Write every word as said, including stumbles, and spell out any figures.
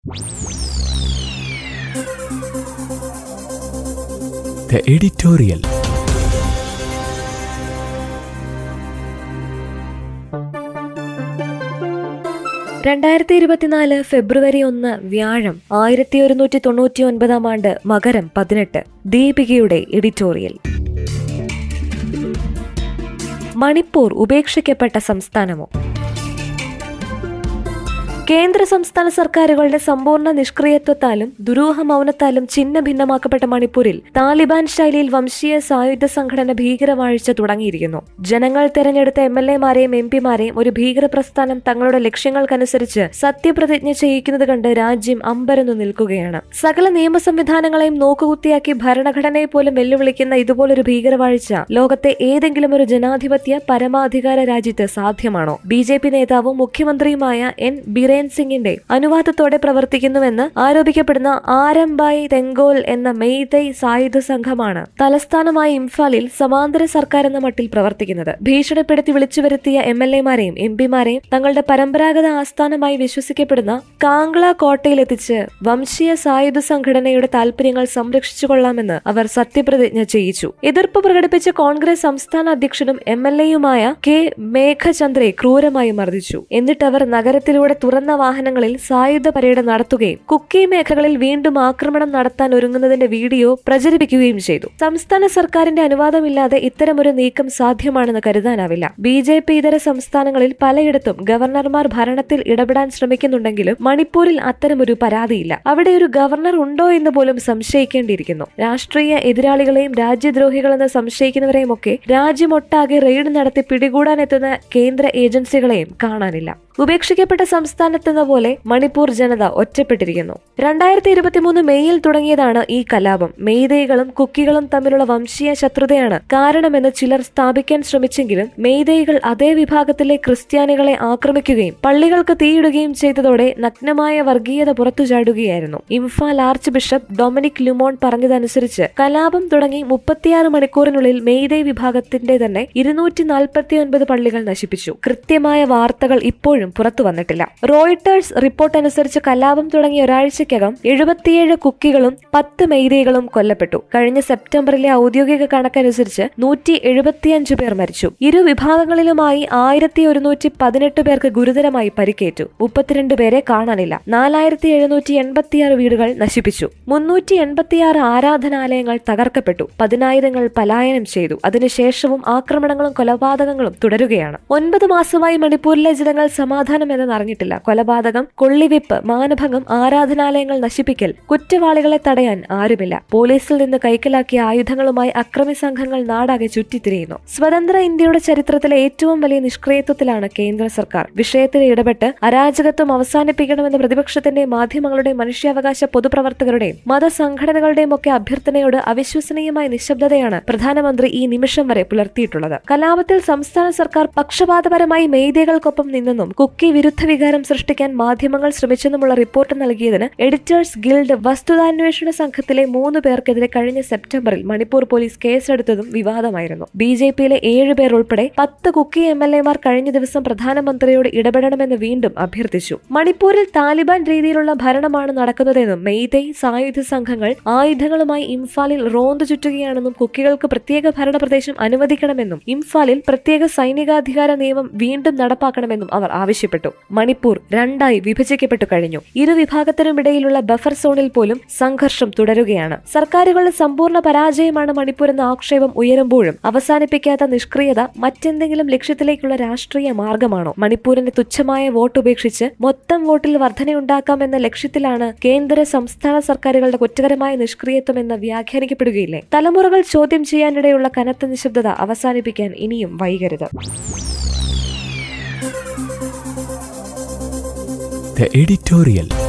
The editorial. രണ്ടായിരത്തി ഇരുപത്തിനാല് ഫെബ്രുവരി ഒന്ന് വ്യാഴം, ആയിരത്തി ഒരുന്നൂറ്റി തൊണ്ണൂറ്റി ഒൻപതാം ആണ്ട് മകരം പതിനെട്ട്. ദീപികയുടെ എഡിറ്റോറിയൽ. മണിപ്പൂർ ഉപേക്ഷിക്കപ്പെട്ട സംസ്ഥാനമോ? കേന്ദ്ര സംസ്ഥാന സർക്കാരുകളുടെ സമ്പൂർണ്ണ നിഷ്ക്രിയത്വത്താലും ദുരൂഹ മൗനത്താലും ഛിന്ന ഭിന്നമാക്കപ്പെട്ട മണിപ്പൂരിൽ താലിബാൻ ശൈലിയിൽ വംശീയ സായുധ സംഘടന ഭീകരവാഴ്ച തുടങ്ങിയിരിക്കുന്നു. ജനങ്ങൾ തെരഞ്ഞെടുത്ത എം എൽ എമാരെയും എം പിമാരെയും ഒരു ഭീകര പ്രസ്ഥാനം തങ്ങളുടെ ലക്ഷ്യങ്ങൾക്കനുസരിച്ച് സത്യപ്രതിജ്ഞ ചെയ്യിക്കുന്നത് കണ്ട് രാജ്യം അമ്പരന്നു നിൽക്കുകയാണ്. സകല നിയമ സംവിധാനങ്ങളെയും നോക്കുകുത്തിയാക്കി ഭരണഘടനയെ പോലും വെല്ലുവിളിക്കുന്ന ഇതുപോലൊരു ഭീകരവാഴ്ച ലോകത്തെ ഏതെങ്കിലും ഒരു ജനാധിപത്യ പരമാധികാര രാജ്യത്ത് സാധ്യമാണോ? ബി ജെ പി നേതാവും മുഖ്യമന്ത്രിയുമായ എൻ ബിരേൻ സിംഗിന്റെ അനുവാദത്തോടെ പ്രവർത്തിക്കുന്നുവെന്ന് ആരോപിക്കപ്പെടുന്ന ആരംബായ് തെങ്കോൽ എന്ന മെയ്തൈ സായുധ സംഘമാണ് തലസ്ഥാനമായ ഇംഫാലിൽ സമാന്തര സർക്കാർ എന്ന മട്ടിൽ പ്രവർത്തിക്കുന്നത്. ഭീഷണിപ്പെടുത്തി വിളിച്ചുവരുത്തിയ എം എൽ എമാരെയും എം പിമാരെയും തങ്ങളുടെ പരമ്പരാഗത ആസ്ഥാനമായി വിശ്വസിക്കപ്പെടുന്ന കാംഗ്ല കോട്ടയിലെത്തിച്ച് വംശീയ സായുധ സംഘടനയുടെ താൽപര്യങ്ങൾ സംരക്ഷിച്ചുകൊള്ളാമെന്ന് അവർ സത്യപ്രതിജ്ഞ ചെയ്യിച്ചു. എതിർപ്പ് പ്രകടിപ്പിച്ച കോൺഗ്രസ് സംസ്ഥാന അധ്യക്ഷനും എം എൽ എയുമായ കെ മേഘചന്ദ്രയെ ക്രൂരമായി മർദ്ദിച്ചു. എന്നിട്ടവർ നഗരത്തിലൂടെ തുറന്ന വാഹനങ്ങളിൽ സായുധ പരേഡ് നടത്തുകയും കുക്കി മേഖലകളിൽ വീണ്ടും ആക്രമണം നടത്താൻ ഒരുങ്ങുന്നതിന്റെ വീഡിയോ പ്രചരിപ്പിക്കുകയും ചെയ്തു. സംസ്ഥാന സർക്കാരിന്റെ അനുവാദമില്ലാതെ ഇത്തരമൊരു നീക്കം സാധ്യമാണെന്ന് കരുതാനാവില്ല. ബി ജെ പി ഇതര സംസ്ഥാനങ്ങളിൽ പലയിടത്തും ഗവർണർമാർ ഭരണത്തിൽ ഇടപെടാൻ ശ്രമിക്കുന്നുണ്ടെങ്കിലും മണിപ്പൂരിൽ അത്തരമൊരു പരാതിയില്ല. അവിടെ ഒരു ഗവർണർ ഉണ്ടോ എന്ന് പോലും സംശയിക്കേണ്ടിയിരിക്കുന്നു. രാഷ്ട്രീയ എതിരാളികളെയും രാജ്യദ്രോഹികളെന്ന് സംശയിക്കുന്നവരെയും ഒക്കെ രാജ്യമൊട്ടാകെ റെയ്ഡ് നടത്തി പിടികൂടാനെത്തുന്ന കേന്ദ്ര ഏജൻസികളെയും കാണാനില്ല. ഉപേക്ഷിക്കപ്പെട്ട സംസ്ഥാനത്തെന്ന പോലെ മണിപ്പൂർ ജനത ഒറ്റപ്പെട്ടിരിക്കുന്നു. രണ്ടായിരത്തി ഇരുപത്തിമൂന്ന് മെയ്യിൽ തുടങ്ങിയതാണ് ഈ കലാപം. മെയ്തൈകളും കുക്കികളും തമ്മിലുള്ള വംശീയ ശത്രുതയാണ് കാരണമെന്ന് ചിലർ സ്ഥാപിക്കാൻ ശ്രമിച്ചെങ്കിലും മെയ്തൈകൾ അതേ വിഭാഗത്തിലെ ക്രിസ്ത്യാനികളെ ആക്രമിക്കുകയും പള്ളികൾക്ക് തീയിടുകയും ചെയ്തതോടെ നഗ്നമായ വർഗീയത പുറത്തുചാടുകയായിരുന്നു. Imphal archbishop Dominic Lumon പറഞ്ഞതനുസരിച്ച് കലാപം തുടങ്ങി മുപ്പത്തിയാറ് മണിക്കൂറിനുള്ളിൽ മെയ്തൈ വിഭാഗത്തിന്റെ തന്നെ ഇരുന്നൂറ്റി നാൽപ്പത്തി ഒൻപത് പള്ളികൾ നശിപ്പിച്ചു. കൃത്യമായ വാർത്തകൾ ഇപ്പോഴും പുറത്തു വന്നിട്ടില്ല. റോയിട്ടേഴ്സ് റിപ്പോർട്ട് അനുസരിച്ച് കലാപം തുടങ്ങിയ ഒരാഴ്ചയ്ക്കകം എഴുപത്തിയേഴ് കുക്കികളും പത്ത് മെയ്തൈകളും കൊല്ലപ്പെട്ടു. കഴിഞ്ഞ സെപ്റ്റംബറിലെ ഔദ്യോഗിക കണക്കനുസരിച്ച് നൂറ്റി എഴുപത്തിയഞ്ച് പേർ മരിച്ചു. ഇരു വിഭാഗങ്ങളിലുമായി ആയിരത്തി ഒരുന്നൂറ്റി പതിനെട്ട് പേർക്ക് ഗുരുതരമായി പരിക്കേറ്റു. മുപ്പത്തിരണ്ട് പേരെ കാണാനില്ല. നാലായിരത്തി എഴുന്നൂറ്റി എൺപത്തിയാറ് വീടുകൾ നശിപ്പിച്ചു. മുന്നൂറ്റി എൺപത്തിയാറ് ആരാധനാലയങ്ങൾ തകർക്കപ്പെട്ടു. പതിനായിരങ്ങൾ പലായനം ചെയ്തു. അതിനുശേഷവും ആക്രമണങ്ങളും കൊലപാതകങ്ങളും തുടരുകയാണ്. ഒൻപത് മാസമായി മണിപ്പൂരിലെ ജനങ്ങൾ സമാധാനം എന്നറിഞ്ഞിട്ടില്ല. കൊലപാതകം, കൊള്ളിവെപ്പ്, മാനഭംഗം, ആരാധനാലയങ്ങൾ നശിപ്പിക്കൽ, കുറ്റവാളികളെ തടയാൻ ആരുമില്ല. പോലീസിൽ നിന്ന് കൈക്കലാക്കിയ ആയുധങ്ങളുമായി അക്രമി സംഘങ്ങൾ നാടാകെ ചുറ്റിത്തിരിയുന്നു. സ്വതന്ത്ര ഇന്ത്യയുടെ ചരിത്രത്തിലെ ഏറ്റവും വലിയ നിഷ്ക്രിയത്വത്തിലാണ് കേന്ദ്ര സർക്കാർ. വിഷയത്തിൽ ഇടപെട്ട് അരാജകത്വം അവസാനിപ്പിക്കണമെന്ന പ്രതിപക്ഷത്തിന്റെയും മാധ്യമങ്ങളുടെയും മനുഷ്യാവകാശ പൊതുപ്രവർത്തകരുടെയും മതസംഘടനകളുടെയും ഒക്കെ അഭ്യർത്ഥനയോട് അവിശ്വസനീയമായ നിശബ്ദതയാണ് പ്രധാനമന്ത്രി ഈ നിമിഷം വരെ പുലർത്തിയിട്ടുള്ളത്. കലാപത്തിൽ സംസ്ഥാന സർക്കാർ പക്ഷപാതപരമായി മെയ്തൈകൾക്കൊപ്പം നിന്നെന്നും കുക്കി വിരുദ്ധ വികാരം സൃഷ്ടിക്കാൻ മാധ്യമങ്ങൾ ശ്രമിച്ചെന്നുമുള്ള റിപ്പോർട്ട് നൽകിയതിന് എഡിറ്റേഴ്സ് ഗിൽഡ് വസ്തുതാന്വേഷണ സംഘത്തിലെ മൂന്ന് പേർക്കെതിരെ കഴിഞ്ഞ സെപ്റ്റംബറിൽ മണിപ്പൂർ പോലീസ് കേസെടുത്തതും വിവാദമായിരുന്നു. ബി ജെ പിയിലെ ഏഴ് പേർ ഉൾപ്പെടെ പത്ത് കുക്കി എം എൽ എമാർ കഴിഞ്ഞ ദിവസം പ്രധാനമന്ത്രിയോട് ഇടപെടണമെന്ന് വീണ്ടും അഭ്യർത്ഥിച്ചു. മണിപ്പൂരിൽ താലിബാൻ രീതിയിലുള്ള ഭരണമാണ് നടക്കുന്നതെന്നും മെയ്തൈ സായുധ സംഘങ്ങൾ ആയുധങ്ങളുമായി ഇംഫാലിൽ റോന്തു ചുറ്റുകയാണെന്നും കുക്കികൾക്ക് പ്രത്യേക ഭരണ പ്രദേശം അനുവദിക്കണമെന്നും ഇംഫാലിൽ പ്രത്യേക സൈനികാധികാര നിയമം വീണ്ടും നടപ്പാക്കണമെന്നും അവർ ആവശ്യപ്പെട്ടു. മണിപ്പൂർ രണ്ടായി വിഭജിക്കപ്പെട്ടു കഴിഞ്ഞു. ഇരു വിഭാഗത്തിനുമിടയിലുള്ള ബഫർ സോണിൽ പോലും സംഘർഷം തുടരുകയാണ്. സർക്കാരുകളുടെ സമ്പൂർണ്ണ പരാജയമാണ് മണിപ്പൂർ എന്ന ആക്ഷേപം ഉയരുമ്പോഴും അവസാനിപ്പിക്കാത്ത നിഷ്ക്രിയത മറ്റെന്തെങ്കിലും ലക്ഷ്യത്തിലേക്കുള്ള രാഷ്ട്രീയ മാർഗമാണോ? മണിപ്പൂരിന്റെ തുച്ഛമായ വോട്ട് ഉപേക്ഷിച്ച് മൊത്തം വോട്ടിൽ വർധനയുണ്ടാക്കാമെന്ന ലക്ഷ്യത്തിലാണ് കേന്ദ്ര സംസ്ഥാന സർക്കാരുകളുടെ കുറ്റകരമായ നിഷ്ക്രിയത്വം എന്ന് വ്യാഖ്യാനിക്കപ്പെടുകയില്ലേ? തലമുറകൾ ചോദ്യം ചെയ്യാനിടയുള്ള കനത്ത നിശബ്ദത അവസാനിപ്പിക്കാൻ ഇനിയും വൈകരുത്. The editorial.